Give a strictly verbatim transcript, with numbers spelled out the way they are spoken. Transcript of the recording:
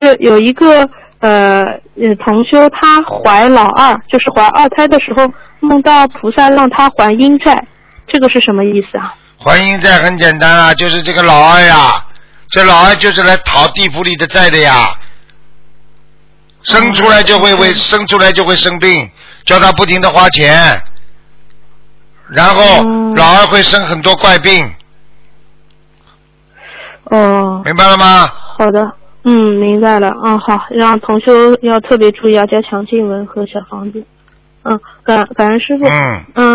就是有一个呃呃同修，他怀老二，就是怀二胎的时候梦到菩萨让他还阴债，这个是什么意思啊？ 还阴债很简单啊，就是这个老二呀，这老二就是来讨地府里的债的呀。生出来就会为、嗯、生出来就会生病，叫他不停的花钱，然后老二会生很多怪病。 哦， 明白了吗？ 好的，嗯，明白了。嗯，好，让同修要特别注意，要加强经文和小房子。嗯，感感恩师傅。 嗯嗯。